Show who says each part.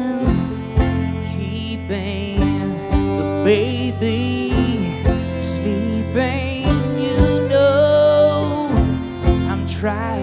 Speaker 1: hands, keeping the baby sleeping. You know I'm trying